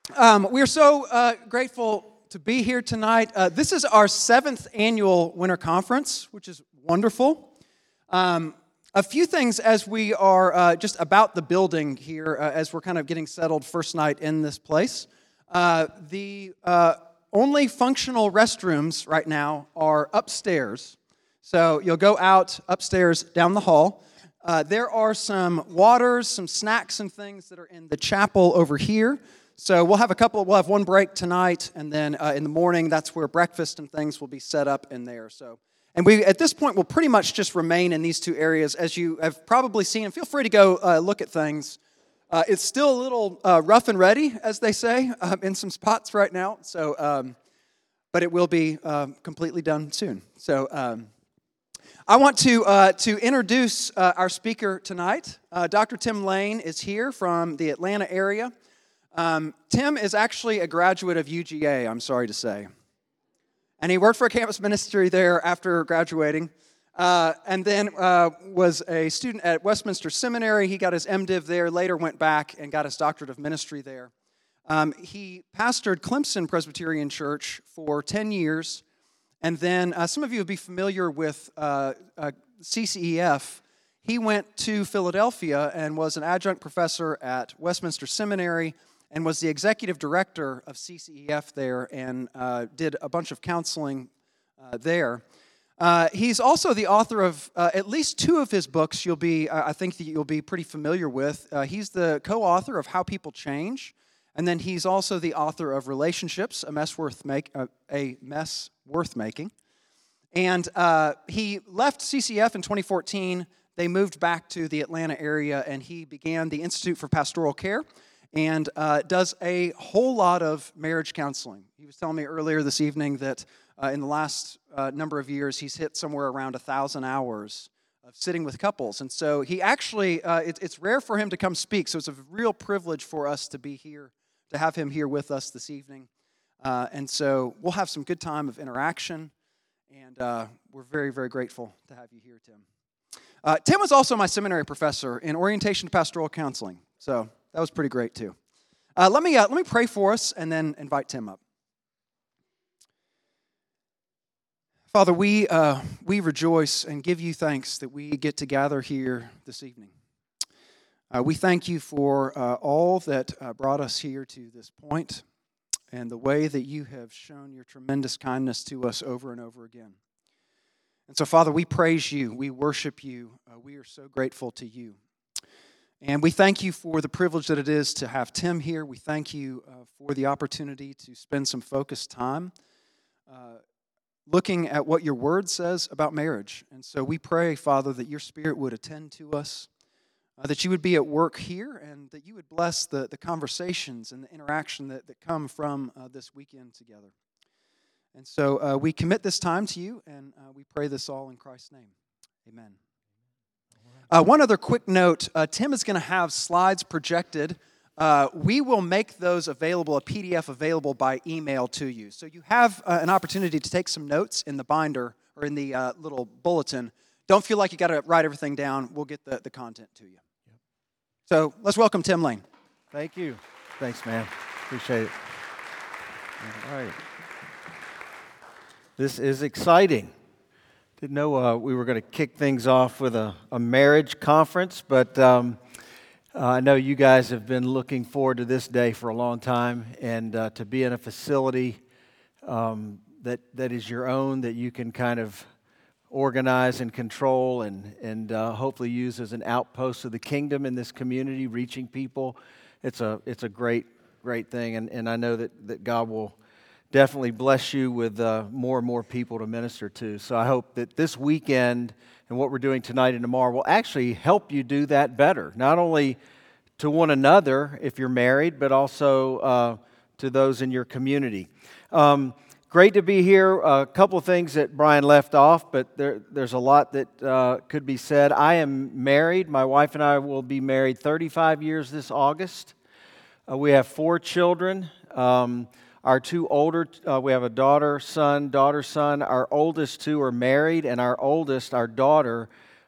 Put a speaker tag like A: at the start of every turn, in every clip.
A: We are so grateful to be here tonight. This is our 7th annual Winter Conference, which is wonderful. A few things as we are just about the building here, as we're kind of getting settled first night in this place. The only functional restrooms right now are upstairs. So you'll go out upstairs down the hall. There are some waters, some snacks and things that are in the chapel over here. So we'll have one break tonight, and then in the morning, that's where breakfast and things will be set up in there. And we, at this point, will pretty much just remain in these two areas. As you have probably seen, and feel free to go look at things. It's still a little rough and ready, as they say, in some spots right now. But it will be completely done soon. I want to introduce our speaker tonight. Dr. Tim Lane is here from the Atlanta area. Tim is actually a graduate of UGA, I'm sorry to say. And he worked for a campus ministry there after graduating, and then was a student at Westminster Seminary. He got his MDiv there, later went back and got his doctorate of ministry there. He pastored Clemson Presbyterian Church for 10 years, and then some of you will be familiar with CCEF. He went to Philadelphia and was an adjunct professor at Westminster Seminary, and was the executive director of CCEF there, and did a bunch of counseling there. He's also the author of at least 2 of his books. I think that you'll be pretty familiar with. He's the co-author of How People Change, and then he's also the author of Relationships: A Mess Worth Making. And he left CCEF in 2014. They moved back to the Atlanta area, and he began the Institute for Pastoral Care, and does a whole lot of marriage counseling. He was telling me earlier this evening that in the last number of years, he's hit somewhere around 1,000 hours of sitting with couples. And so he actually, it's rare for him to come speak, so it's a real privilege for us to be here, to have him here with us this evening. And so we'll have some good time of interaction, and we're very, very grateful to have you here, Tim. Tim was also my seminary professor in orientation to pastoral counseling, so that was pretty great, too. Let me pray for us and then invite Tim up. Father, we rejoice and give you thanks that we get to gather here this evening. We thank you for all that brought us here to this point and the way that you have shown your tremendous kindness to us over and over again. And so, Father, we praise you. We worship you. We are so grateful to you. And we thank you for the privilege that it is to have Tim here. We thank you for the opportunity to spend some focused time looking at what your word says about marriage. And so we pray, Father, that your Spirit would attend to us, that you would be at work here, and that you would bless the conversations and the interaction that come from this weekend together. And so we commit this time to you, and we pray this all in Christ's name. Amen. One other quick note, Tim is going to have slides projected. We will make those available, a PDF available by email to you. So you have an opportunity to take some notes in the binder or in the little bulletin. Don't feel like you got to write everything down. We'll get the content to you. Yep. So let's welcome Tim Lane.
B: Thank you. Thanks, man. Appreciate it. All right. This is exciting. Didn't know we were going to kick things off with a marriage conference, but I know you guys have been looking forward to this day for a long time, and to be in a facility that is your own, that you can kind of organize and control and hopefully use as an outpost of the kingdom in this community, reaching people. It's a great thing, and I know that God will definitely bless you with more and more people to minister to. So I hope that this weekend and what we're doing tonight and tomorrow will actually help you do that better, not only to one another if you're married, but also to those in your community. Great to be here. A couple of things that Brian left off, but there's a lot that could be said. I am married. My wife and I will be married 35 years this August. We have 4 children. Our 2 older, we have a daughter, son. Our oldest 2 are married, and our oldest, our daughter,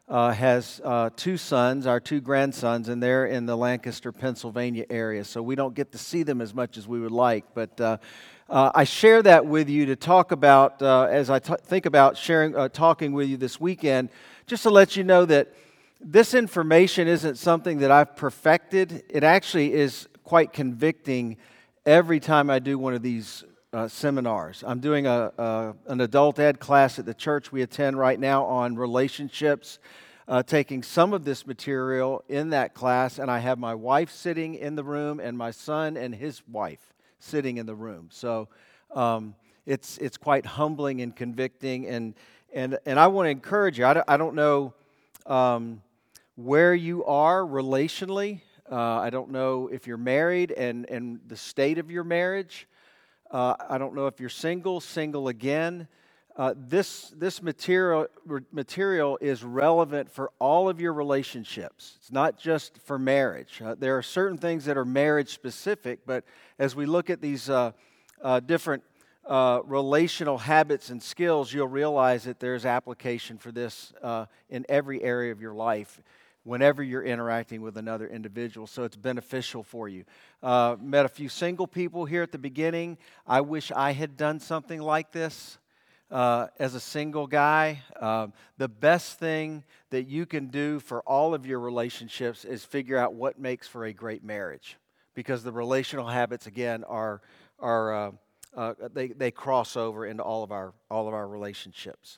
B: has two sons, our two grandsons, and they're in the Lancaster, Pennsylvania area. So we don't get to see them as much as we would like. But I share that with you to talk about, as I think about talking with you this weekend, just to let you know that this information isn't something that I've perfected. It actually is quite convicting every time I do one of these seminars. I'm doing an adult ed class at the church we attend right now on relationships, taking some of this material in that class, and I have my wife sitting in the room and my son and his wife sitting in the room. So it's quite humbling and convicting, and I want to encourage you. I don't know where you are relationally. I don't know if you're married and the state of your marriage. I don't know if you're single again. This material is relevant for all of your relationships. It's not just for marriage. There are certain things that are marriage specific, but as we look at these different relational habits and skills, you'll realize that there's application for this in every area of your life whenever you're interacting with another individual, so it's beneficial for you. Met a few single people here at the beginning. I wish I had done something like this as a single guy. The best thing that you can do for all of your relationships is figure out what makes for a great marriage, because the relational habits, again, they cross over into all of our relationships.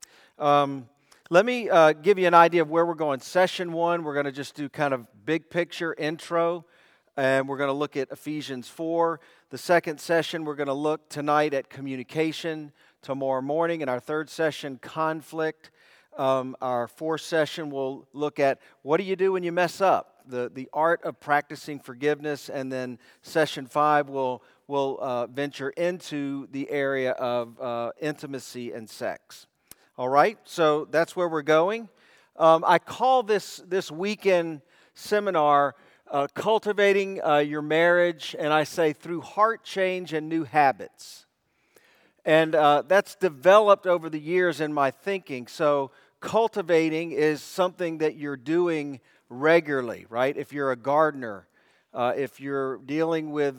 B: Let me give you an idea of where we're going. Session 1, we're going to just do kind of big picture intro, and we're going to look at Ephesians 4. The second session, we're going to look tonight at communication. Tomorrow morning, in our third session, conflict. Our fourth session, we'll look at what do you do when you mess up, the art of practicing forgiveness, and then session 5, we'll venture into the area of intimacy and sex. All right, so that's where we're going. I call this weekend seminar Cultivating Your Marriage, and I say through heart change and new habits. And that's developed over the years in my thinking. So cultivating is something that you're doing regularly, right? If you're a gardener, if you're dealing with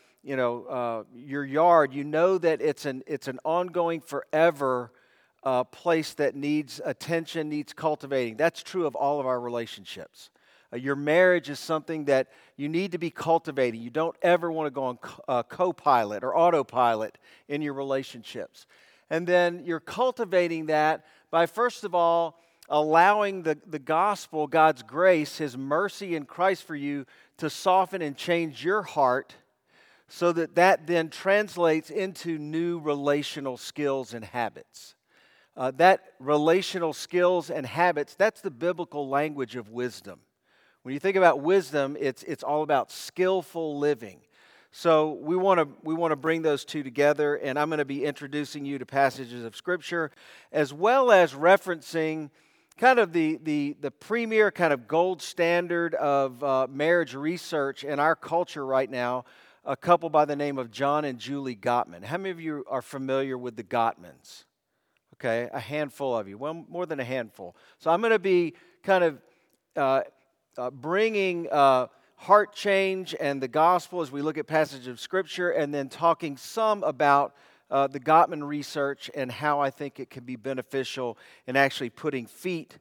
B: your yard, you know that it's an ongoing, forever place that needs attention, needs cultivating. That's true of all of our relationships. Your marriage is something that you need to be cultivating. You don't ever want to go on co-pilot or autopilot in your relationships. And then you're cultivating that by, first of all, allowing the gospel, God's grace, His mercy in Christ for you to soften and change your heart so that then translates into new relational skills and habits. That relational skills and habits, that's the biblical language of wisdom. When you think about wisdom, it's all about skillful living. So we want to bring those two together, and I'm going to be introducing you to passages of Scripture, as well as referencing kind of the premier kind of gold standard of marriage research in our culture right now, a couple by the name of John and Julie Gottman. How many of you are familiar with the Gottmans? Okay, a handful of you, well, more than a handful. So I'm going to be kind of bringing heart change and the gospel as we look at passages of Scripture, and then talking some about the Gottman research and how I think it can be beneficial in actually putting feet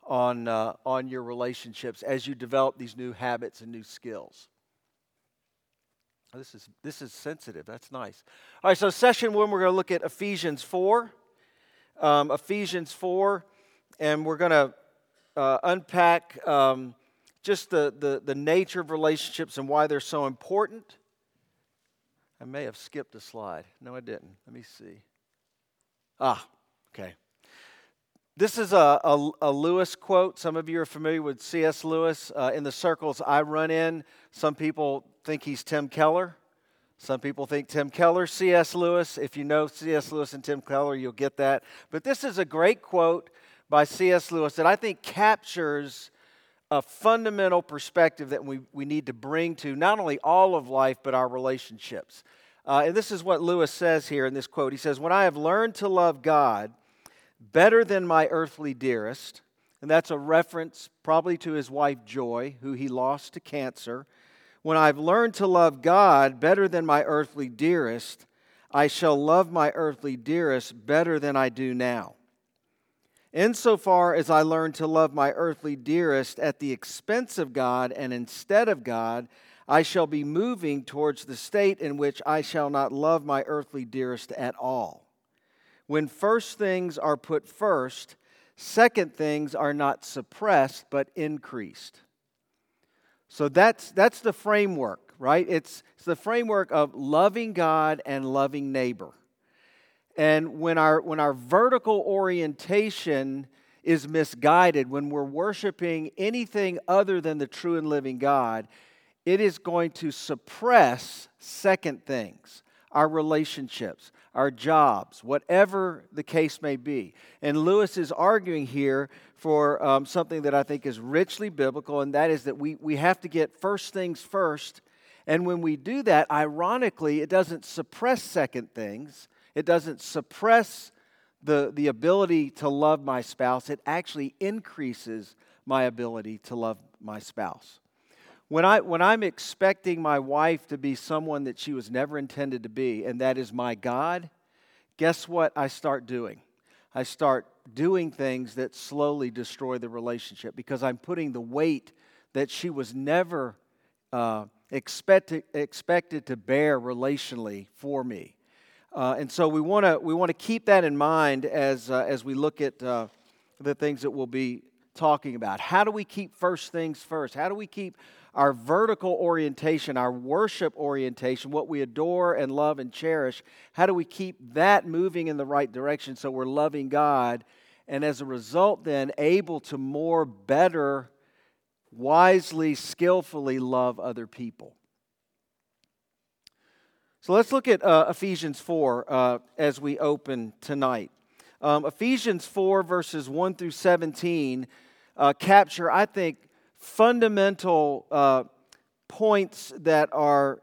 B: on your relationships as you develop these new habits and new skills. This is sensitive. That's nice. All right, so session 1, we're going to look at Ephesians 4. Ephesians 4, and we're going to unpack just the nature of relationships and why they're so important. I may have skipped a slide. No, I didn't. Let me see. Okay. This is a Lewis quote. Some of you are familiar with C.S. Lewis. In the circles I run in, some people think he's Tim Keller. Some people think Tim Keller, C.S. Lewis. If you know C.S. Lewis and Tim Keller, you'll get that. But this is a great quote by C.S. Lewis that I think captures a fundamental perspective that we need to bring to not only all of life, but our relationships. And this is what Lewis says here in this quote. He says, "When I have learned to love God better than my earthly dearest, And that's a reference probably to his wife Joy, who he lost to cancer. When I've learned to love God better than my earthly dearest, I shall love my earthly dearest better than I do now. Insofar as I learn to love my earthly dearest at the expense of God and instead of God, I shall be moving towards the state in which I shall not love my earthly dearest at all. When first things are put first, second things are not suppressed but increased. So that's the framework, right? It's the framework of loving God and loving neighbor. And when our vertical orientation is misguided, when we're worshiping anything other than the true and living God, it is going to suppress second things, our relationships, our jobs, whatever the case may be. And Lewis is arguing here for something that I think is richly biblical, and that is that we have to get first things first. And when we do that, ironically, it doesn't suppress second things. It doesn't suppress the ability to love my spouse. It actually increases my ability to love my spouse. When I'm expecting my wife to be someone that she was never intended to be, and that is my God, guess what I start doing? I start doing things that slowly destroy the relationship because I'm putting the weight that she was never expected to bear relationally for me. And so we want to keep that in mind as we look at the things that we'll be talking about. How do we keep first things first? How do we keep our vertical orientation, our worship orientation, what we adore and love and cherish? How do we keep that moving in the right direction so we're loving God and as a result then able to more better, wisely, skillfully love other people? So let's look at Ephesians 4 as we open tonight. Ephesians 4 verses 1 through 17 capture, I think, fundamental points that are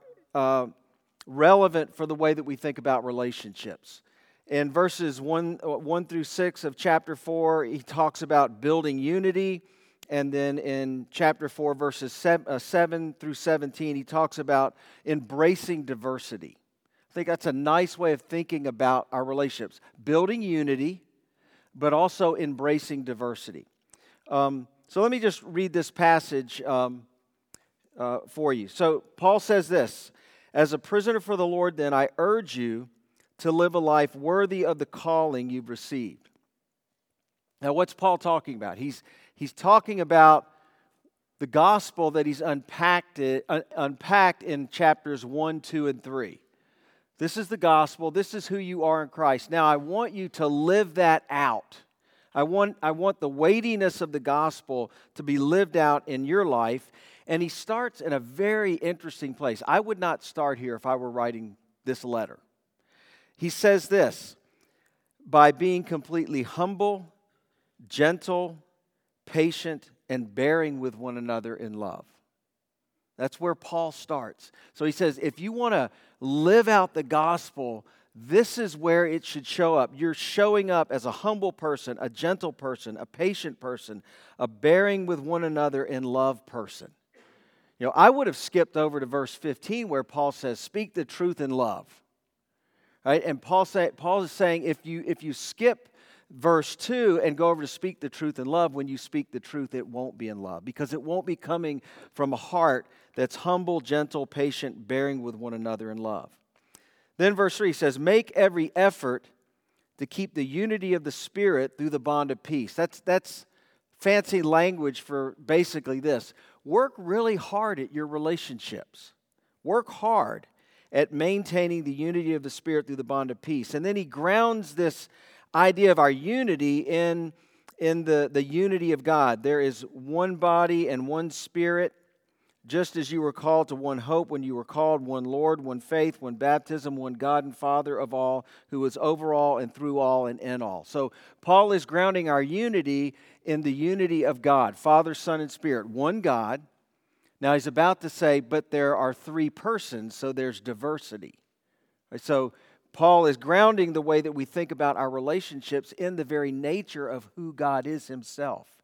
B: relevant for the way that we think about relationships. In verses 1 through 6 of chapter 4, he talks about building unity. And then in chapter 4, verses 7 through 17, he talks about embracing diversity. I think that's a nice way of thinking about our relationships. Building unity, but also embracing diversity. So let me just read this passage for you. So Paul says this, "As a prisoner for the Lord, then, I urge you to live a life worthy of the calling you've received." Now, what's Paul talking about? He's talking about the gospel that he's unpacked in chapters 1, 2, and 3. This is the gospel. This is who you are in Christ. Now, I want you to live that out. I want the weightiness of the gospel to be lived out in your life. And he starts in a very interesting place. I would not start here if I were writing this letter. He says this, "By being completely humble, gentle, patient, and bearing with one another in love." That's where Paul starts. So he says, if you want to live out the gospel, this is where it should show up. You're showing up as a humble person, a gentle person, a patient person, a bearing with one another in love person. You know, I would have skipped over to verse 15 where Paul says, "Speak the truth in love." Right? And Paul is saying if you skip verse 2 and go over to speak the truth in love, when you speak the truth, it won't be in love because it won't be coming from a heart that's humble, gentle, patient, bearing with one another in love. Then verse 3 says, "Make every effort to keep the unity of the Spirit through the bond of peace." That's fancy language for basically this. Work really hard at your relationships. Work hard at maintaining the unity of the Spirit through the bond of peace. And then he grounds this idea of our unity in the unity of God. There is one body and one Spirit, just as you were called to one hope when you were called, one Lord, one faith, one baptism, one God and Father of all, who is over all and through all and in all. So Paul is grounding our unity in the unity of God, Father, Son, and Spirit, one God. Now he's about to say, but there are three persons, so there's diversity. Right? So Paul is grounding the way that we think about our relationships in the very nature of who God is himself.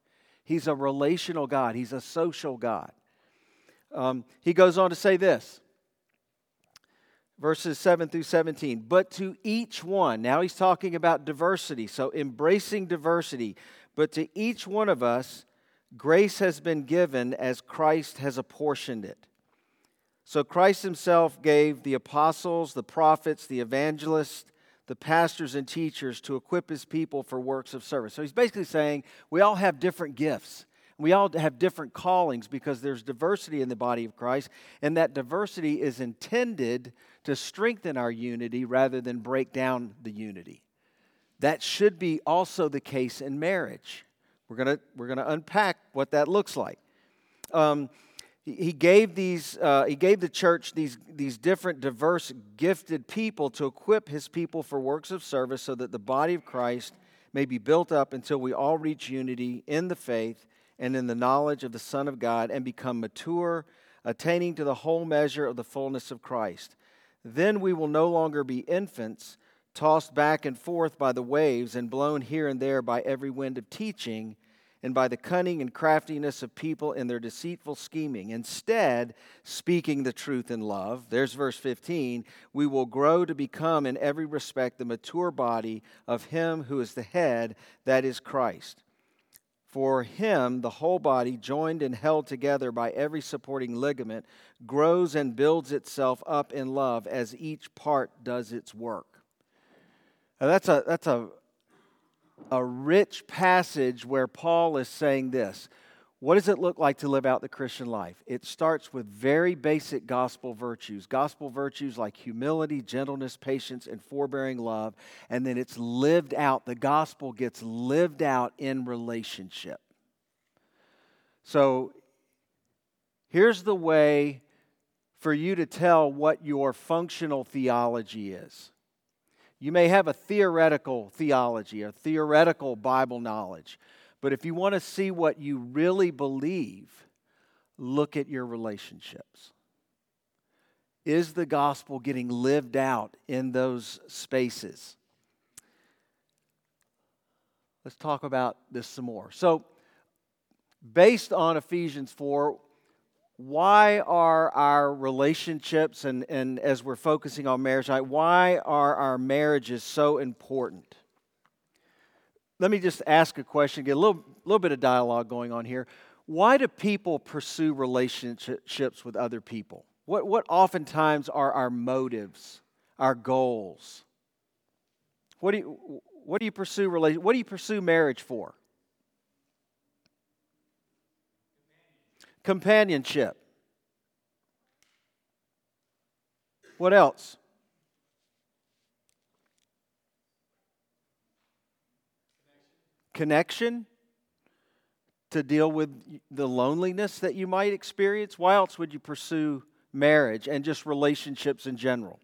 B: He's a relational God. He's a social God. He goes on to say this, verses 7 through 17. But to each one, now he's talking about diversity, so embracing diversity. But to each one of us, grace has been given as Christ has apportioned it. So Christ himself gave the apostles, the prophets, the evangelists, the pastors and teachers to equip his people for works of service. So he's basically saying we all have different gifts. We all have different callings because there's diversity in the body of Christ, and that diversity is intended to strengthen our unity rather than break down the unity. That should be also the case in marriage. We're gonna unpack what that looks like. He gave the church these different, diverse, gifted people to equip his people for works of service, so that the body of Christ may be built up until we all reach unity in the faith and in the knowledge of the Son of God, and become mature, attaining to the whole measure of the fullness of Christ. Then we will no longer be infants, tossed back and forth by the waves and blown here and there by every wind of teaching, and by the cunning and craftiness of people in their deceitful scheming. Instead, speaking the truth in love, there's verse 15, we will grow to become in every respect the mature body of him who is the head, that is Christ. For him, the whole body, joined and held together by every supporting ligament, grows and builds itself up in love as each part does its work. Now that's a rich passage where Paul is saying this. What does it look like to live out the Christian life? It starts with very basic gospel virtues. Gospel virtues like humility, gentleness, patience, and forbearing love. And then it's lived out. The gospel gets lived out in relationship. So here's the way for you to tell what your functional theology is. You may have a theoretical theology, a theoretical Bible knowledge. But if you want to see what you really believe, look at your relationships. Is the gospel getting lived out in those spaces? Let's talk about this some more. So, based on Ephesians 4, why are our relationships, and as we're focusing on marriage, why are our marriages so important? Let me just ask a question, get a little bit of dialogue going on here. Why do people pursue relationships with other people? What oftentimes are our motives, our goals? What do you pursue marriage for? Companionship. What else? Connection. To deal with the loneliness that you might experience. Why else would you pursue marriage and just relationships in general?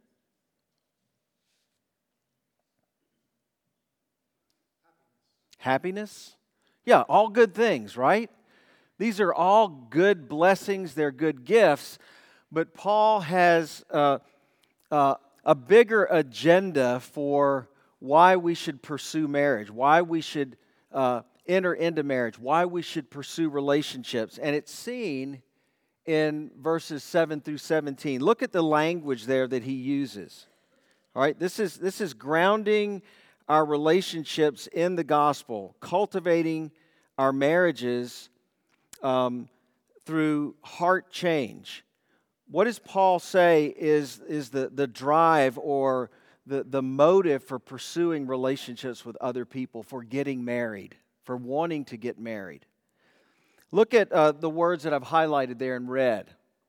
B: Happiness? Yeah, all good things, right? These are all good blessings, they're good gifts, but Paul has a bigger agenda for why we should pursue marriage, why we should enter into marriage, why we should pursue relationships. And it's seen in verses 7 through 17. Look at the language there that he uses. All right, this is grounding our relationships in the gospel, cultivating our marriages through heart change. What does Paul say is the drive or the motive for pursuing relationships with other people, for getting married, for wanting to get married? Look at the words that I've highlighted there in red.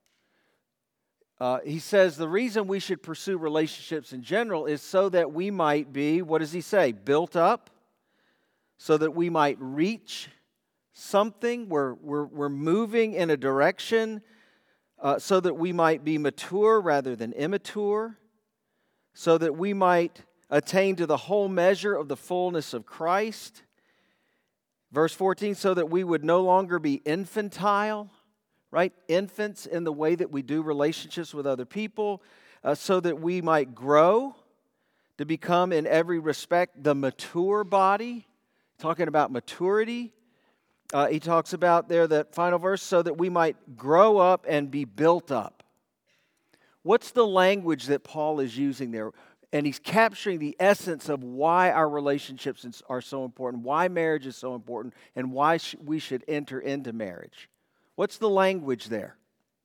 B: He says the reason we should pursue relationships in general is so that we might be, what does he say, built up, so that we might reach something. We're moving in a direction so that we might be mature rather than immature, so that we might attain to the whole measure of the fullness of Christ. Verse 14, so that we would no longer be infantile, right? Infants in the way that we do relationships with other people, so that we might grow to become in every respect the mature body, talking about maturity, he talks about there, that final verse, so that we might grow up and be built up. What's the language that Paul is using there? And he's capturing the essence of why our relationships are so important, why marriage is so important, and why we should enter into marriage. What's the language there?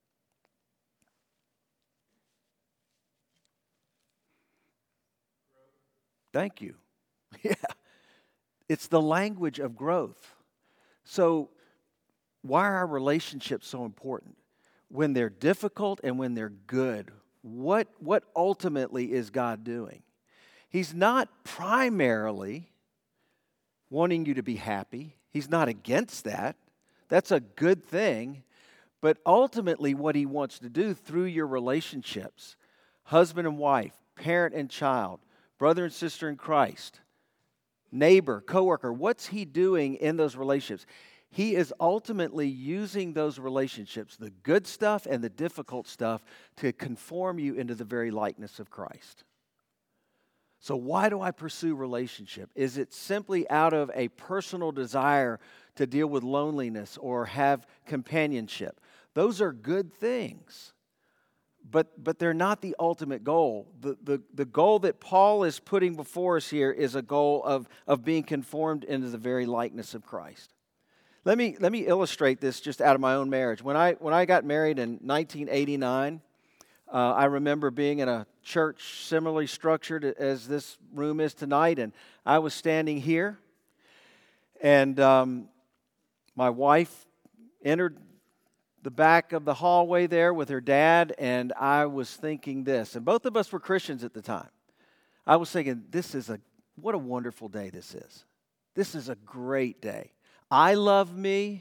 B: Thank you. Yeah. It's the language of growth. So, why are our relationships so important? When they're difficult and when they're good, what ultimately is God doing? He's not primarily wanting you to be happy. He's not against that. That's a good thing. But ultimately, what He wants to do through your relationships, husband and wife, parent and child, brother and sister in Christ, neighbor, coworker, what's He doing in those relationships? He is ultimately using those relationships, the good stuff and the difficult stuff, to conform you into the very likeness of Christ. So why do I pursue relationship? Is it simply out of a personal desire to deal with loneliness or have companionship? Those are good things. But they're not the ultimate goal. The goal that Paul is putting before us here is a goal of being conformed into the very likeness of Christ. Let me illustrate this just out of my own marriage. When I got married in 1989, I remember being in a church similarly structured as this room is tonight, and I was standing here, and my wife entered the back of the hallway there with her dad, and I was thinking this, and both of us were Christians at the time. I was thinking, what a wonderful day this is. This is a great day. I love me,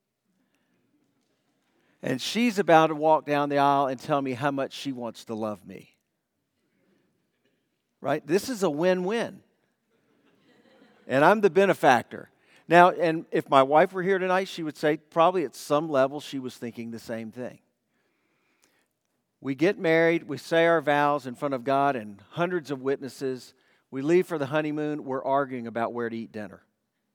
B: and she's about to walk down the aisle and tell me how much she wants to love me. Right? This is a win-win. And I'm the benefactor. Now, and if my wife were here tonight, she would say probably at some level she was thinking the same thing. We get married, we say our vows in front of God and hundreds of witnesses. We leave for the honeymoon, we're arguing about where to eat dinner.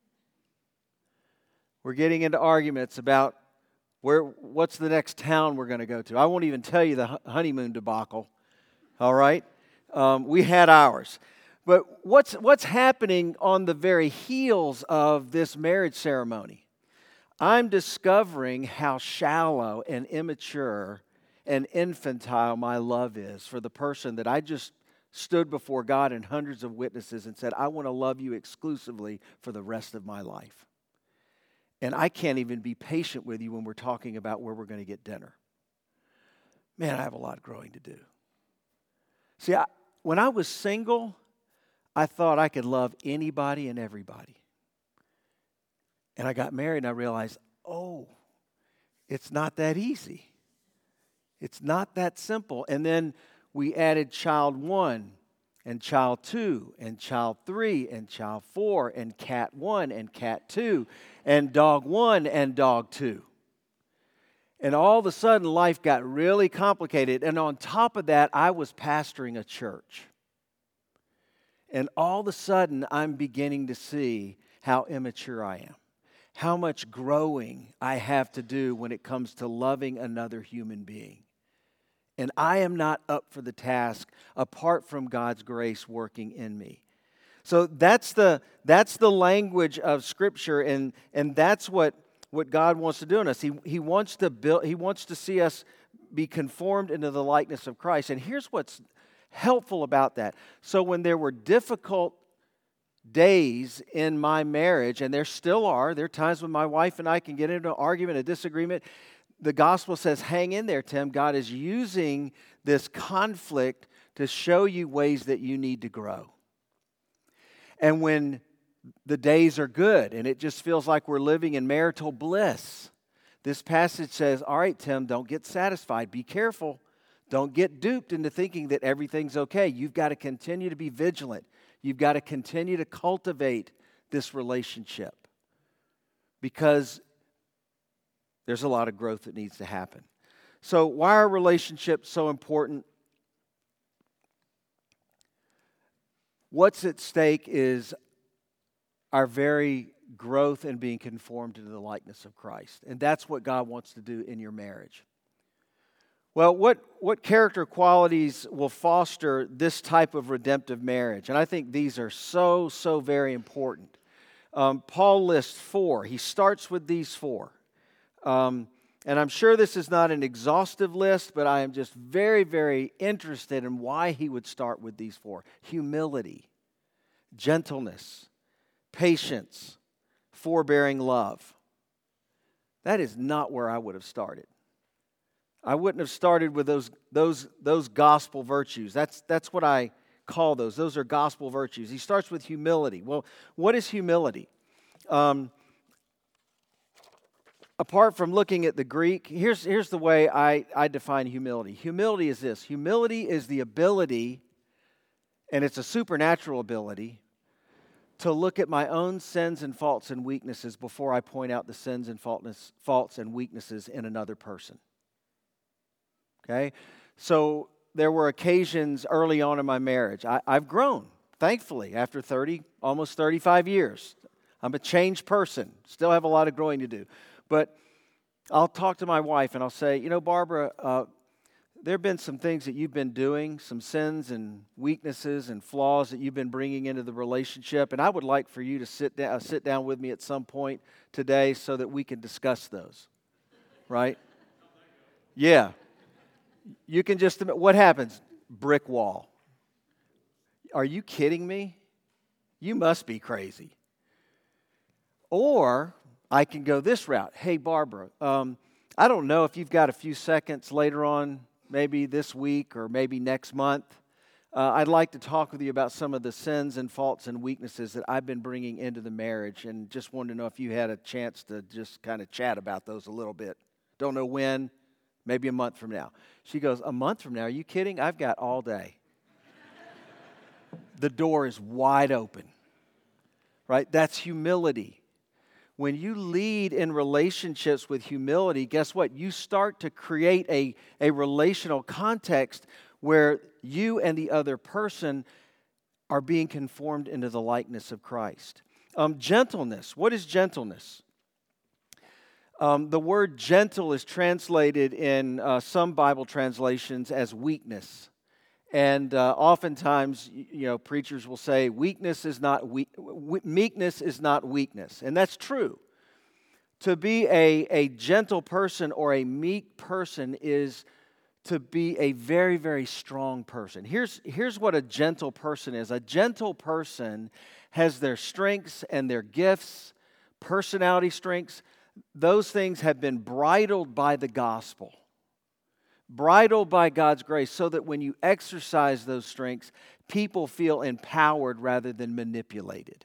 B: We're getting into arguments about what's the next town we're going to go to. I won't even tell you the honeymoon debacle, all right? We had ours. But what's happening on the very heels of this marriage ceremony? I'm discovering how shallow and immature and infantile my love is for the person that I just stood before God and hundreds of witnesses and said, I want to love you exclusively for the rest of my life. And I can't even be patient with you when we're talking about where we're going to get dinner. Man, I have a lot of growing to do. See, when I was single, I thought I could love anybody and everybody. And I got married and I realized, it's not that easy. It's not that simple. And then we added child 1 and child 2 and child 3 and child 4 and cat 1 and cat 2 and dog 1 and dog 2. And all of a sudden life got really complicated. And on top of that, I was pastoring a church. And all of a sudden, I'm beginning to see how immature I am, how much growing I have to do when it comes to loving another human being. And I am not up for the task apart from God's grace working in me. So that's the language of Scripture, and that's what God wants to do in us. He wants to see us be conformed into the likeness of Christ. And here's what's helpful about that. So when there were difficult days in my marriage, and there still are times when my wife and I can get into an argument, a disagreement. The gospel says, hang in there, Tim. God is using this conflict to show you ways that you need to grow. And when the days are good and it just feels like we're living in marital bliss, this passage says, all right, Tim, don't get satisfied. Be careful. Don't get duped into thinking that everything's okay. You've got to continue to be vigilant. You've got to continue to cultivate this relationship because there's a lot of growth that needs to happen. So why are relationships so important? What's at stake is our very growth and being conformed into the likeness of Christ. And that's what God wants to do in your marriage. Well, what character qualities will foster this type of redemptive marriage? And I think these are so very important. Paul lists 4. He starts with these 4. And I'm sure this is not an exhaustive list, but I am just very interested in why he would start with these 4. Humility, gentleness, patience, forbearing love. That is not where I would have started. I wouldn't have started with those gospel virtues. That's what I call those. Those are gospel virtues. He starts with humility. Well, what is humility? Apart from looking at the Greek, here's the way I define humility. Humility is this. Humility is the ability, and it's a supernatural ability, to look at my own sins and faults and weaknesses before I point out the sins and faults and weaknesses in another person. Okay? So there were occasions early on in my marriage. I've grown, thankfully, after almost 35 years. I'm a changed person. Still have a lot of growing to do. But I'll talk to my wife and I'll say, Barbara, there have been some things that you've been doing, some sins and weaknesses and flaws that you've been bringing into the relationship, and I would like for you to sit down with me at some point today so that we can discuss those. Right? Yeah. You can just, what happens? Brick wall. Are you kidding me? You must be crazy. Or I can go this route. Hey, Barbara, I don't know if you've got a few seconds later on, maybe this week or maybe next month. I'd like to talk with you about some of the sins and faults and weaknesses that I've been bringing into the marriage, and just wanted to know if you had a chance to just kind of chat about those a little bit. Don't know when. Maybe a month from now. She goes, a month from now? Are you kidding? I've got all day. The door is wide open. Right? That's humility. When you lead in relationships with humility, guess what? You start to create a relational context where you and the other person are being conformed into the likeness of Christ. Gentleness. What is gentleness? The word gentle is translated in some Bible translations as weakness. And oftentimes, preachers will say meekness is not weakness. And that's true. To be a gentle person or a meek person is to be a very strong person. Here's what a gentle person is. A gentle person has their strengths and their gifts, personality strengths. Those things have been bridled by the gospel, bridled by God's grace, so that when you exercise those strengths, people feel empowered rather than manipulated.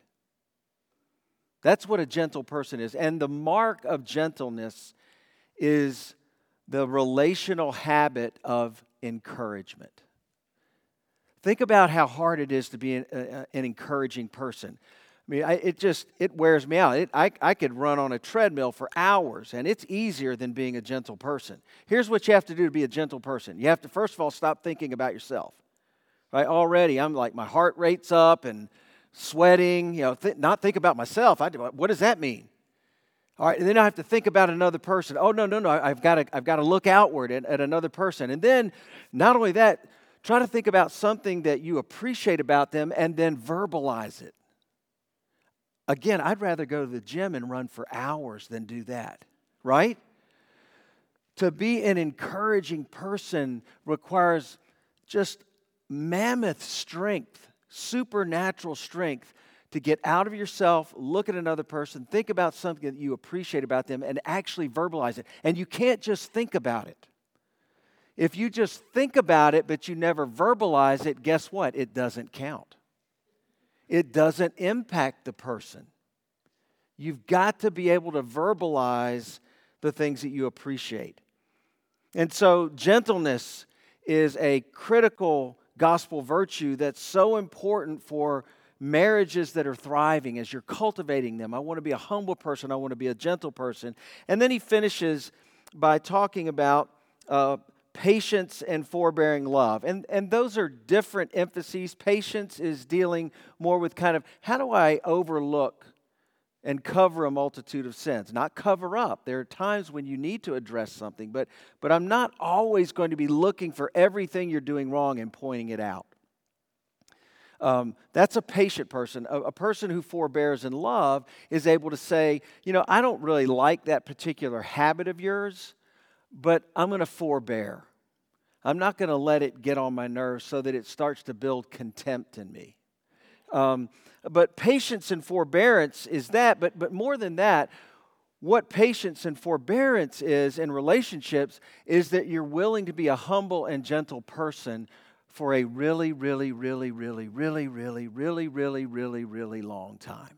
B: That's what a gentle person is. And the mark of gentleness is the relational habit of encouragement. Think about how hard it is to be an encouraging person. I mean, it wears me out. I could run on a treadmill for hours, and it's easier than being a gentle person. Here's what you have to do to be a gentle person. You have to, first of all, stop thinking about yourself. Right? Already, I'm like, my heart rate's up and sweating. Not think about myself. What does that mean? All right, and then I have to think about another person. Oh, no. I've got to look outward at another person. And then, not only that, try to think about something that you appreciate about them and then verbalize it. Again, I'd rather go to the gym and run for hours than do that, right? To be an encouraging person requires just mammoth strength, supernatural strength to get out of yourself, look at another person, think about something that you appreciate about them, and actually verbalize it. And you can't just think about it. If you just think about it but you never verbalize it, guess what? It doesn't count. It doesn't impact the person. You've got to be able to verbalize the things that you appreciate. And so gentleness is a critical gospel virtue that's so important for marriages that are thriving as you're cultivating them. I want to be a humble person. I want to be a gentle person. And then he finishes by talking about patience and forbearing love. And those are different emphases. Patience is dealing more with kind of, how do I overlook and cover a multitude of sins. Not cover up. There are times when you need to address something, but I'm not always going to be looking for everything you're doing wrong and pointing it out. That's a patient person. A person who forbears in love is able to say, I don't really like that particular habit of yours, but I'm going to forbear. I'm not going to let it get on my nerves so that it starts to build contempt in me. But patience and forbearance is that, but more than that, what patience and forbearance is in relationships is that you're willing to be a humble and gentle person for a really, really, really, really, really, really, really, really, really, really long time.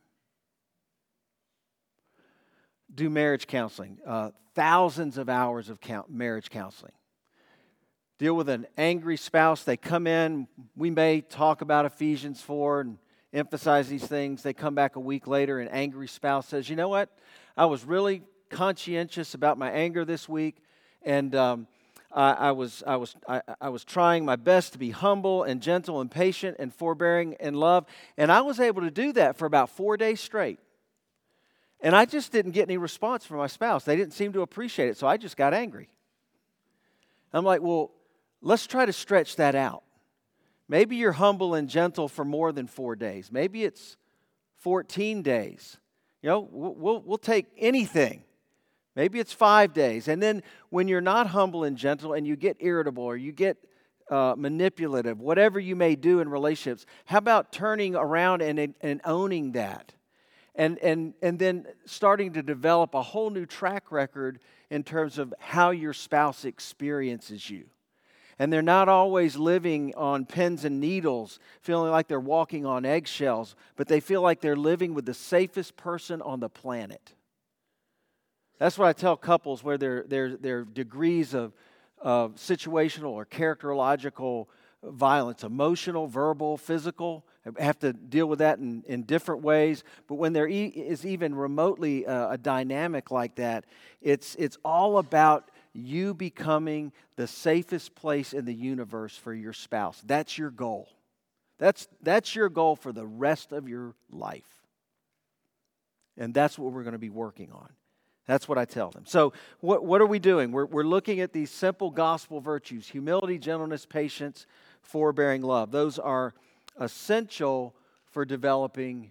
B: Do marriage counseling, thousands of hours of marriage counseling. Deal with an angry spouse. They come in. We may talk about Ephesians 4 and emphasize these things. They come back a week later, and angry spouse says, "You know what? I was really conscientious about my anger this week, and I was trying my best to be humble and gentle and patient and forbearing and love, and I was able to do that for about 4 days straight. And I just didn't get any response from my spouse. They didn't seem to appreciate it, so I just got angry." I'm like, well, let's try to stretch that out. Maybe you're humble and gentle for more than 4 days. Maybe it's 14 days. We'll take anything. Maybe it's 5 days. And then when you're not humble and gentle and you get irritable or you get manipulative, whatever you may do in relationships, how about turning around and owning that? And then starting to develop a whole new track record in terms of how your spouse experiences you. And they're not always living on pins and needles, feeling like they're walking on eggshells, but they feel like they're living with the safest person on the planet. That's what I tell couples where their degrees of situational or characterological violence, emotional, verbal, physical, have to deal with that in different ways. But when there is even remotely a dynamic like that, it's all about you becoming the safest place in the universe for your spouse. That's your goal. That's your goal for the rest of your life. And that's what we're going to be working on. That's what I tell them. So what are we doing? We're looking at these simple gospel virtues: humility, gentleness, patience, forbearing love. Those are essential for developing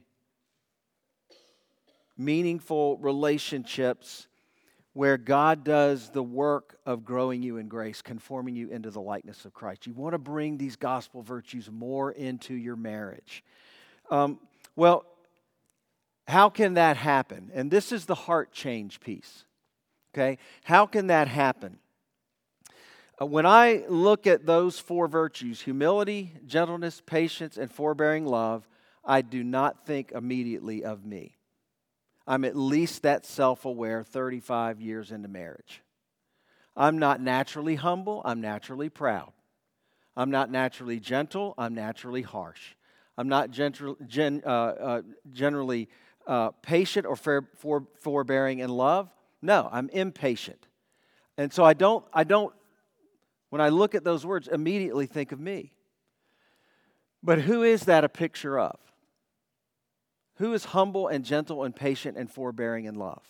B: meaningful relationships where God does the work of growing you in grace, conforming you into the likeness of Christ. You want to bring these gospel virtues more into your marriage. Well, how can that happen? And this is the heart change piece. Okay? How can that happen? When I look at those four virtues, humility, gentleness, patience, and forbearing love, I do not think immediately of me. I'm at least that self-aware 35 years into marriage. I'm not naturally humble. I'm naturally proud. I'm not naturally gentle. I'm naturally harsh. I'm not generally patient or forbearing in love. No, I'm impatient. And so I don't, when I look at those words, immediately think of me. But who is that a picture of? Who is humble and gentle and patient and forbearing in love?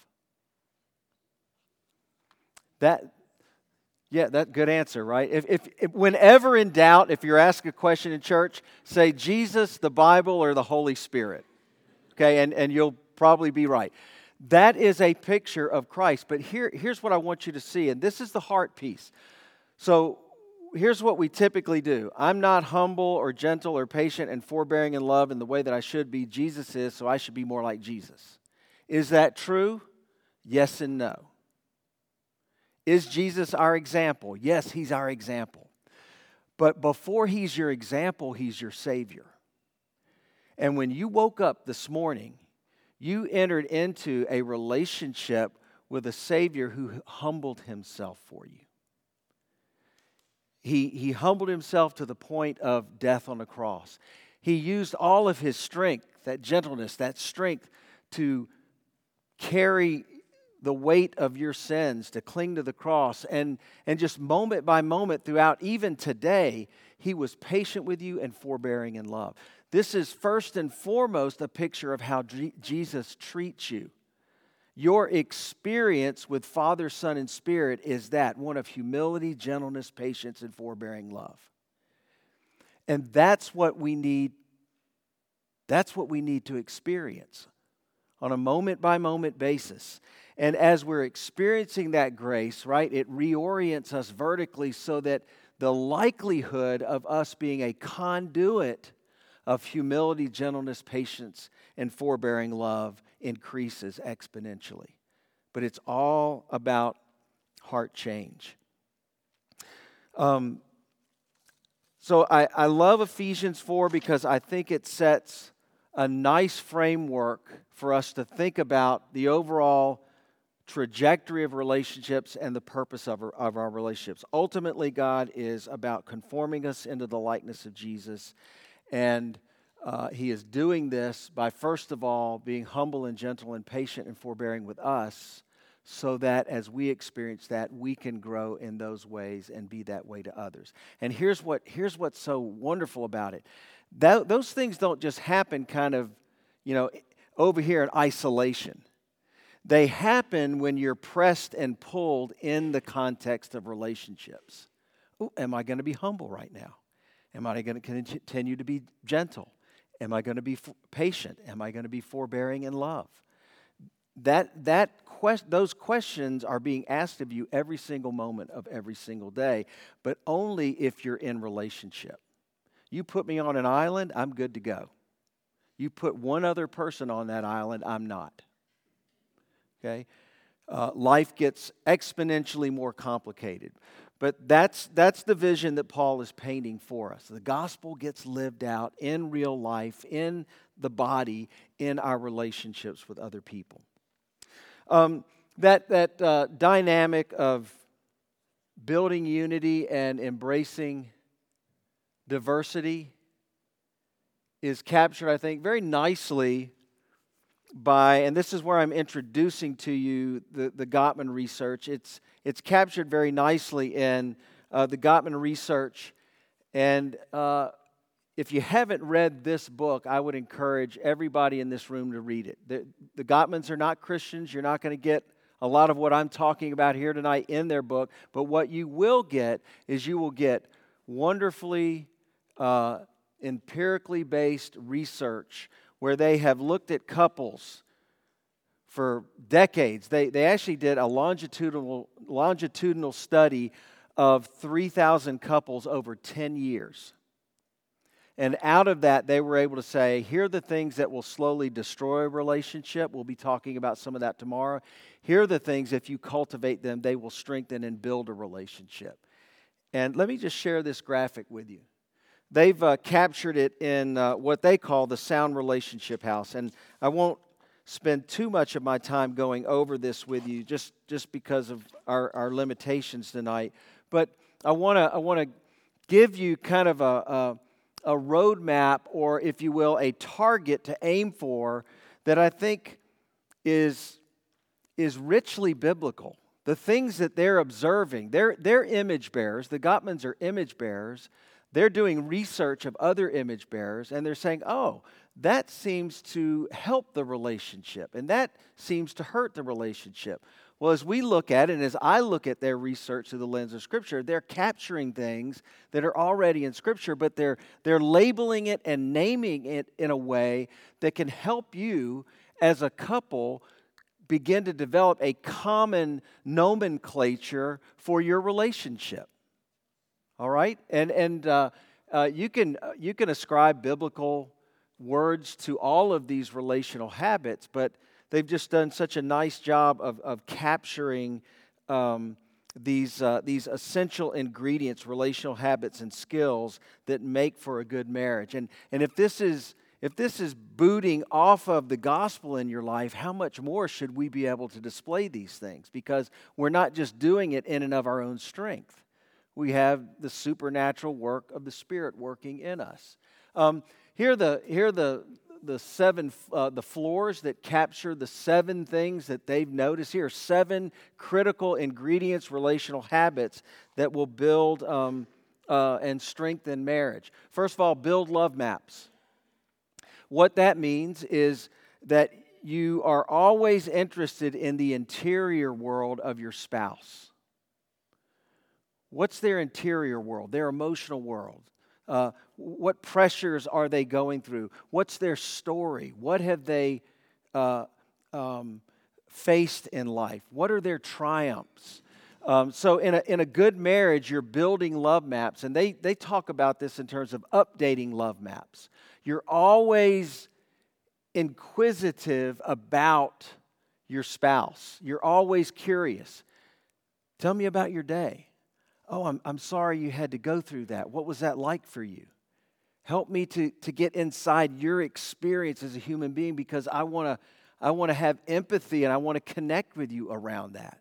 B: That good answer, right? If whenever in doubt, if you're asked a question in church, say Jesus, the Bible, or the Holy Spirit. Okay, and you'll probably be right. That is a picture of Christ. But here's what I want you to see, and this is the heart piece. So here's what we typically do. I'm not humble or gentle or patient and forbearing in love in the way that I should be. Jesus is, so I should be more like Jesus. Is that true? Yes and no. Is Jesus our example? Yes, He's our example. But before He's your example, He's your Savior. And when you woke up this morning, you entered into a relationship with a Savior who humbled Himself for you. He humbled Himself to the point of death on the cross. He used all of His strength, that gentleness, that strength to carry the weight of your sins, to cling to the cross. And just moment by moment throughout, even today, He was patient with you and forbearing in love. This is first and foremost a picture of how Jesus treats you. Your experience with Father, Son, and Spirit is that, one of humility, gentleness, patience, and forbearing love. And that's what we need. That's what we need to experience on a moment-by-moment basis. And as we're experiencing that grace, right, it reorients us vertically so that the likelihood of us being a conduit of humility, gentleness, patience, and forbearing love increases exponentially. But it's all about heart change. So I love Ephesians 4 because I think it sets a nice framework for us to think about the overall trajectory of relationships and the purpose of our relationships. Ultimately, God is about conforming us into the likeness of Jesus, and He is doing this by, first of all, being humble and gentle and patient and forbearing with us, so that as we experience that, we can grow in those ways and be that way to others. And here's what's so wonderful about it. Those things don't just happen kind of, over here in isolation. They happen when you're pressed and pulled in the context of relationships. Ooh, am I going to be humble right now? Am I going to continue to be gentle? Am I going to be patient? Am I going to be forbearing in love? Those questions are being asked of you every single moment of every single day, but only if you're in relationship. You put me on an island, I'm good to go. You put one other person on that island, I'm not. Okay? Life gets exponentially more complicated. But that's the vision that Paul is painting for us. The gospel gets lived out in real life, in the body, in our relationships with other people. That dynamic of building unity and embracing diversity is captured, I think, very nicely by, and this is where I'm introducing to you the Gottman research. It's captured very nicely in the Gottman research. And if you haven't read this book, I would encourage everybody in this room to read it. The Gottmans are not Christians. You're not going to get a lot of what I'm talking about here tonight in their book. But what you will get is you will get wonderfully empirically based research where they have looked at couples for decades. They actually did a longitudinal study of 3,000 couples over 10 years. And out of that, they were able to say, here are the things that will slowly destroy a relationship. We'll be talking about some of that tomorrow. Here are the things, if you cultivate them, they will strengthen and build a relationship. And let me just share this graphic with you. They've captured it in what they call the Sound Relationship House. And I won't spend too much of my time going over this with you just because of our limitations tonight. But I want to give you kind of a roadmap, or if you will, a target to aim for that I think is richly biblical. The things that they're observing, they're image bearers. The Gottmans are image bearers. They're doing research of other image bearers, and they're saying, oh, that seems to help the relationship, and that seems to hurt the relationship. Well, as we look at it, and as I look at their research through the lens of Scripture, they're capturing things that are already in Scripture, but they're labeling it and naming it in a way that can help you as a couple begin to develop a common nomenclature for your relationship. All right? And you can ascribe biblical words to all of these relational habits, but they've just done such a nice job of capturing these essential ingredients, relational habits and skills that make for a good marriage. And if this is booting off of the gospel in your life, how much more should we be able to display these things? Because we're not just doing it in and of our own strength. We have the supernatural work of the Spirit working in us. Here are the floors that capture the 7 things that they've noticed. Here are 7 critical ingredients, relational habits that will build and strengthen marriage. First of all, build love maps. What that means is that you are always interested in the interior world of your spouse. What's their interior world, their emotional world? What pressures are they going through? What's their story? What have they faced in life? What are their triumphs? So in a good marriage, you're building love maps, and they talk about this in terms of updating love maps. You're always inquisitive about your spouse. You're always curious. Tell me about your day. Oh, I'm sorry you had to go through that. What was that like for you? Help me to get inside your experience as a human being, because I want to have empathy and I want to connect with you around that.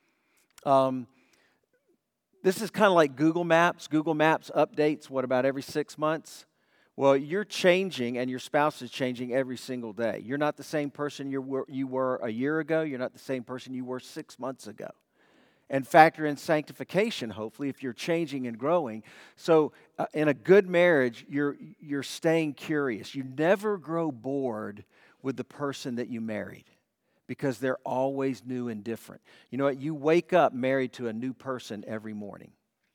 B: This is kind of like Google Maps. Google Maps updates, about every 6 months? Well, you're changing and your spouse is changing every single day. You're not the same person you were a year ago. You're not the same person you were 6 months ago. And factor in sanctification, hopefully, if you're changing and growing. So in a good marriage, you're staying curious. You never grow bored with the person that you married, because they're always new and different. You know what? You wake up married to a new person every morning.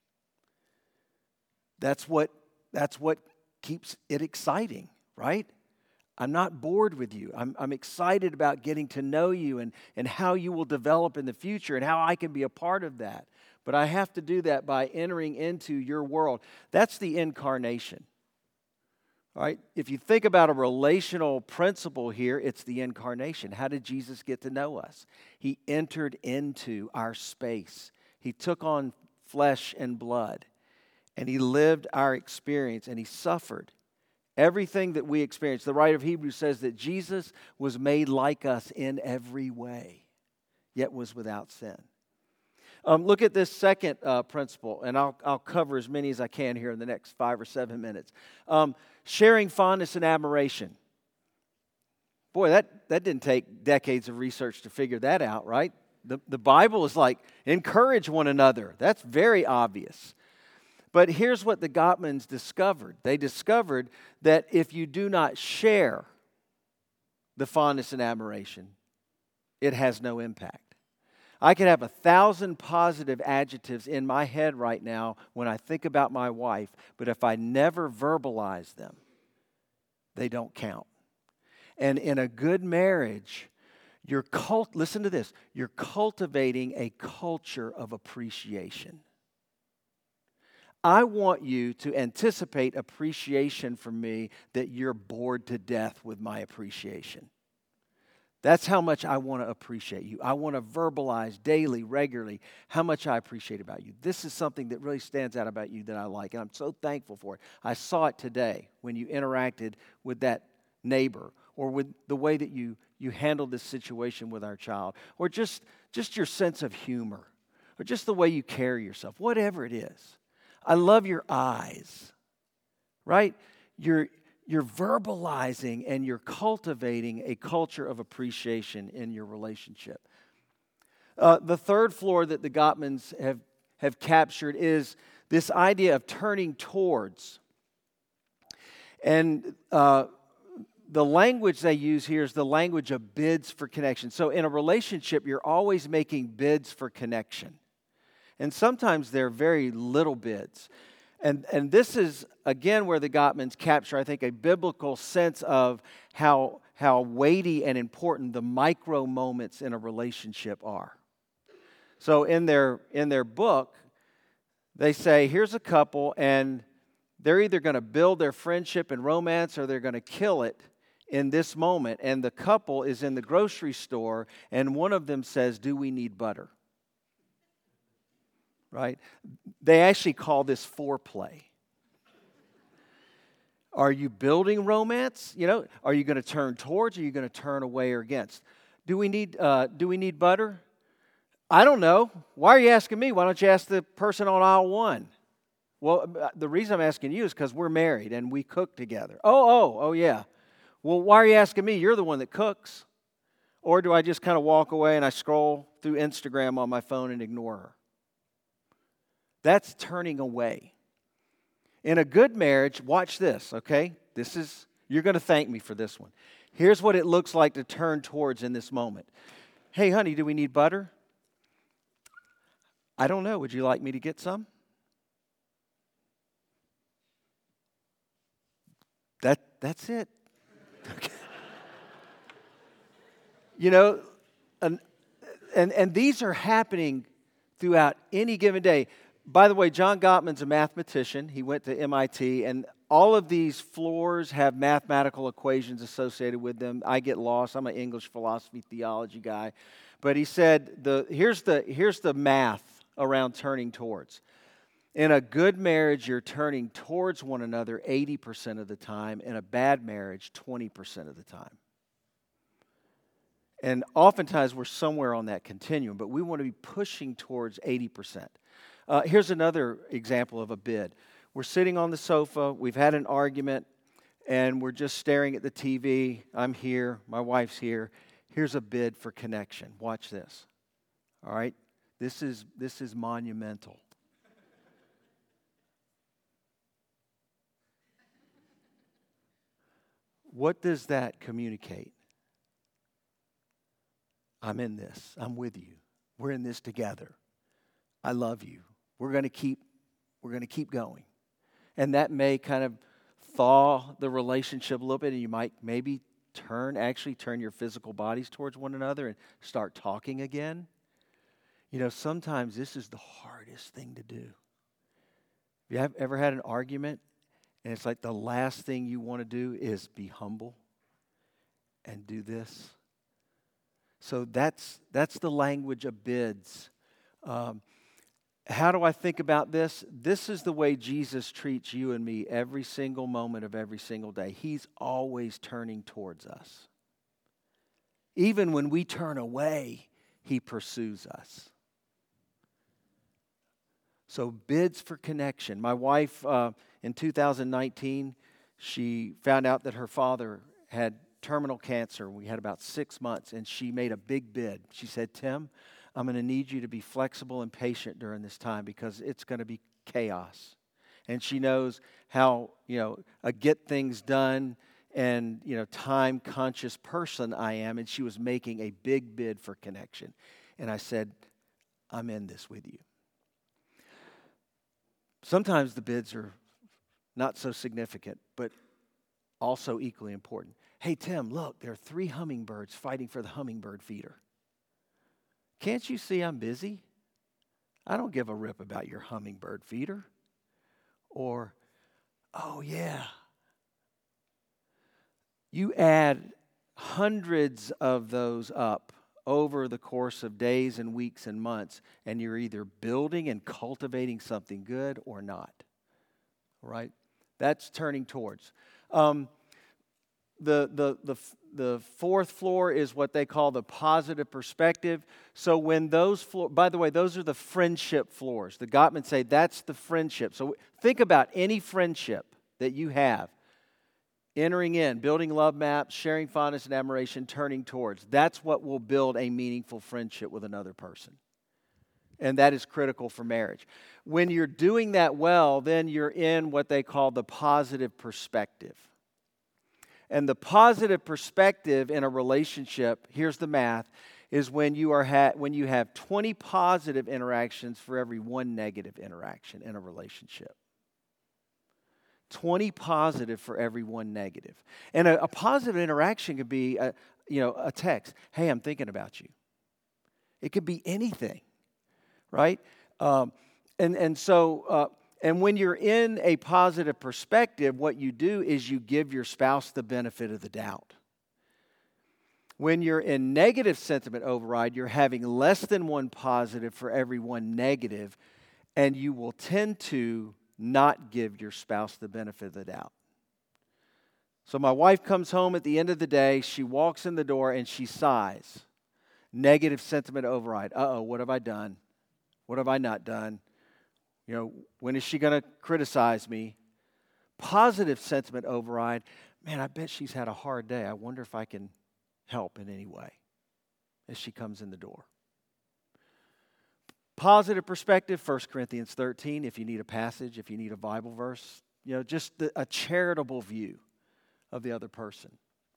B: That's what keeps it exciting, right? I'm not bored with you. I'm excited about getting to know you and how you will develop in the future and how I can be a part of that. But I have to do that by entering into your world. That's the incarnation. All right? If you think about a relational principle here, it's the incarnation. How did Jesus get to know us? He entered into our space. He took on flesh and blood, and he lived our experience, and he suffered everything that we experience. The writer of Hebrews says that Jesus was made like us in every way, yet was without sin. Look at this second principle, and I'll cover as many as I can here in the next 5 or 7 minutes. Sharing fondness and admiration. Boy, that didn't take decades of research to figure that out, right? The Bible is like, encourage one another. That's very obvious. But here's what the Gottmans discovered. They discovered that if you do not share the fondness and admiration, it has no impact. I could have 1,000 positive adjectives in my head right now when I think about my wife, but if I never verbalize them, they don't count. And in a good marriage, listen to this, you're cultivating a culture of appreciation. I want you to anticipate appreciation from me, that you're bored to death with my appreciation. That's how much I want to appreciate you. I want to verbalize daily, regularly, how much I appreciate about you. This is something that really stands out about you that I like, and I'm so thankful for it. I saw it today when you interacted with that neighbor, or with the way that you handled this situation with our child, or just your sense of humor, or just the way you carry yourself, whatever it is. I love your eyes, right? You're verbalizing and you're cultivating a culture of appreciation in your relationship. The third floor that the Gottmans have captured is this idea of turning towards. And the language they use here is the language of bids for connection. So in a relationship, you're always making bids for connection. And sometimes they're very little bids. And this is, again, where the Gottmans capture, I think, a biblical sense of how weighty and important the micro moments in a relationship are. So in their book, they say, here's a couple, and they're either going to build their friendship and romance, or they're going to kill it in this moment. And the couple is in the grocery store, and one of them says, "Do we need butter?" Right? They actually call this foreplay. Are you building romance? Are you going to turn towards, or are you going to turn away or against? Do we need butter? I don't know. Why are you asking me? Why don't you ask the person on aisle 1? Well, the reason I'm asking you is because we're married and we cook together. Oh, yeah. Well, why are you asking me? You're the one that cooks. Or do I just kind of walk away and I scroll through Instagram on my phone and ignore her? That's turning away. In a good marriage, watch this, okay? You're going to thank me for this one. Here's what it looks like to turn towards in this moment. Hey, honey, do we need butter? I don't know. Would you like me to get some? That's it. Okay. You know, and these are happening throughout any given day. By the way, John Gottman's a mathematician. He went to MIT, and all of these floors have mathematical equations associated with them. I get lost. I'm an English philosophy theology guy. But he said, here's the math around turning towards. In a good marriage, you're turning towards one another 80% of the time. In a bad marriage, 20% of the time. And oftentimes we're somewhere on that continuum, but we want to be pushing towards 80%. Here's another example of a bid. We're sitting on the sofa, we've had an argument, and we're just staring at the TV. I'm here, my wife's here. Here's a bid for connection. Watch this. All right? This is monumental. What does that communicate? I'm in this. I'm with you. We're in this together. I love you. We're going to keep going. And that may kind of thaw the relationship a little bit, and you might maybe turn your physical bodies towards one another and start talking again. You know, sometimes this is the hardest thing to do. Have you ever had an argument and it's like the last thing you want to do is be humble and do this? So that's the language of bids. How do I think about this? This is the way Jesus treats you and me every single moment of every single day. He's always turning towards us. Even when we turn away, He pursues us. So bids for connection. My wife, in 2019, she found out that her father had terminal cancer. We had about 6 months, and she made a big bid. She said, Tim, I'm going to need you to be flexible and patient during this time because it's going to be chaos. And she knows how, a get things done and, time-conscious person I am, and she was making a big bid for connection. And I said, I'm in this with you. Sometimes the bids are not so significant, but also equally important. Hey, Tim, look, there are 3 hummingbirds fighting for the hummingbird feeder. Can't you see I'm busy? I don't give a rip about your hummingbird feeder. Or, oh yeah. You add hundreds of those up over the course of days and weeks and months, and you're either building and cultivating something good or not. Right? That's turning towards. The fourth floor is what they call the positive perspective. So when those floors, by the way, those are the friendship floors. The Gottman say that's the friendship. So think about any friendship that you have. Entering in, building love maps, sharing fondness and admiration, turning towards. That's what will build a meaningful friendship with another person. And that is critical for marriage. When you're doing that well, then you're in what they call the positive perspective. And the positive perspective in a relationship, here's the math, is when you have 20 positive interactions for every 1 negative interaction in a relationship. 20 positive for every 1 negative. And a positive interaction could be a text. Hey, I'm thinking about you. It could be anything, right? And when you're in a positive perspective, what you do is you give your spouse the benefit of the doubt. When you're in negative sentiment override, you're having less than 1 positive for every 1 negative, and you will tend to not give your spouse the benefit of the doubt. So my wife comes home at the end of the day, she walks in the door and she sighs. Negative sentiment override. Uh-oh, what have I done? What have I not done? When is she going to criticize me? Positive sentiment override. Man, I bet she's had a hard day. I wonder if I can help in any way as she comes in the door. Positive perspective, 1 Corinthians 13. If you need a passage, if you need a Bible verse, just a charitable view of the other person.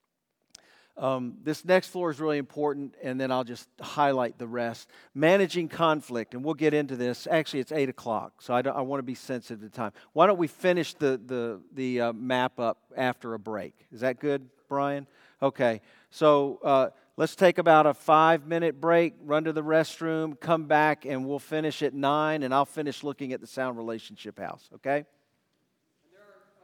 B: This next floor is really important, and then I'll just highlight the rest. Managing conflict, and we'll get into this. Actually, it's 8 o'clock, so I want to be sensitive to time. Why don't we finish the map up after a break? Is that good, Brian? Okay, so let's take about a 5-minute break, run to the restroom, come back, and we'll finish at 9, and I'll finish looking at the Sound Relationship House, okay?